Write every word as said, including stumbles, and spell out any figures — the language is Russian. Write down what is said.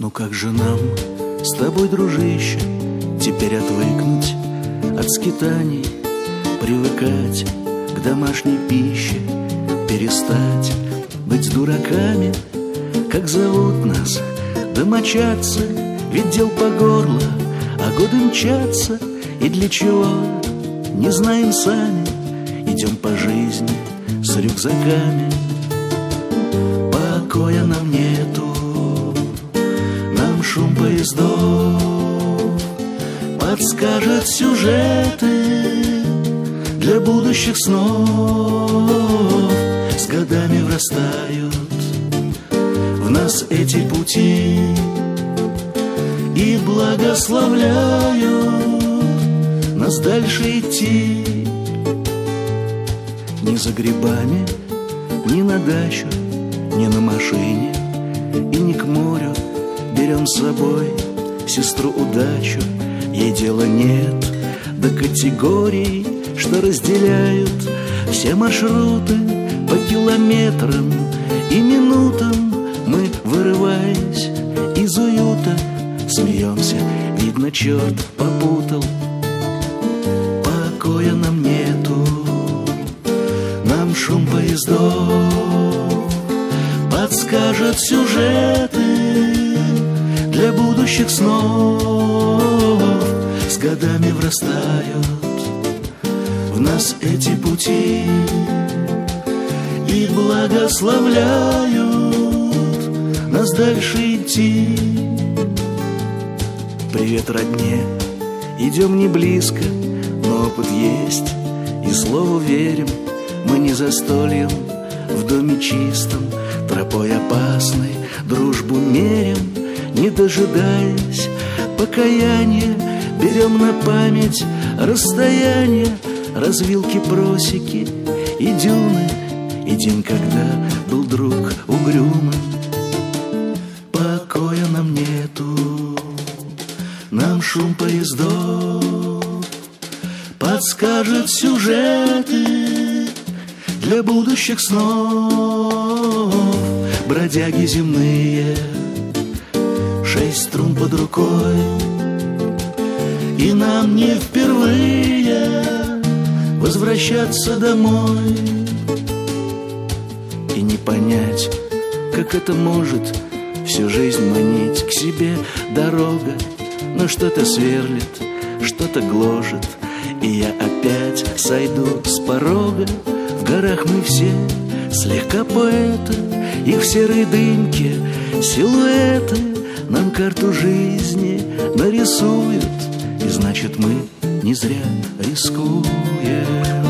Ну как же нам с тобой, дружище, теперь отвыкнуть от скитаний, привыкать к домашней пище, перестать быть дураками? Как зовут нас домочадцы, ведь дел по горло, а годы мчатся, и для чего, не знаем сами. Идем по жизни с рюкзаками, покоя нам нету, нам шум поездов подскажет сюжеты для будущих снов. С годами врастают в нас эти пути и благословляют нас дальше идти. Ни за грибами, ни на дачу, ни на машине и ни к морю берем с собой сестру удачу. Ей дела нет до категорий, что разделяют все маршруты по километрам и минутам. Мы, вырываясь из уюта, смеемся, видно, черт попутал. Покоя нам нету, нам шум поездов подскажет сюжеты для будущих снов. С годами врастают в нас эти пути и благословляют нас дальше идти. Привет, родне, идем не близко, но опыт есть, и слову верим. Мы не за стольем в доме чистом, тропой опасной дружбу мерим, не дожидаясь покаяния, берем на память расстояние, развилки, просеки и дюны, и день, когда был друг угрюмым. Покоя нам нету, нам шум поездов подскажет сюжеты для будущих снов. Бродяги земные, шесть струн под рукой, и нам не впервые возвращаться домой. И не понять, как это может всю жизнь манить к себе дорога, но что-то сверлит, что-то гложет, и я опять сойду с порога. В горах мы все слегка поэты, их в серой дымке силуэты нам карту жизни нарисуют, и значит мы не зря рискуем.